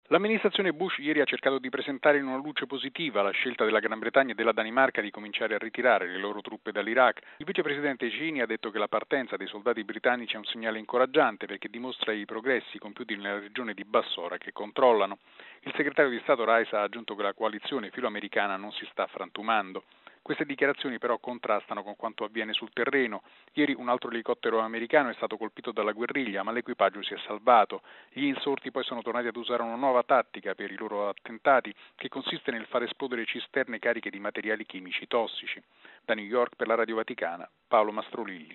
L'amministrazione Bush ieri ha cercato di presentare in una luce positiva la scelta della Gran Bretagna e della Danimarca di cominciare a ritirare le loro truppe dall'Iraq. Il vicepresidente Cheney ha detto che la partenza dei soldati britannici è un segnale incoraggiante perché dimostra i progressi compiuti nella regione di Bassora che controllano. Il segretario di Stato Rice ha aggiunto che la coalizione filoamericana non si sta frantumando. Queste dichiarazioni però contrastano con quanto avviene sul terreno. Ieri un altro elicottero americano è stato colpito dalla guerriglia, ma l'equipaggio si è salvato. Gli insorti poi sono tornati ad usare una nuova tattica per i loro attentati, che consiste nel far esplodere cisterne cariche di materiali chimici tossici. Da New York per la Radio Vaticana, Paolo Mastrolilli.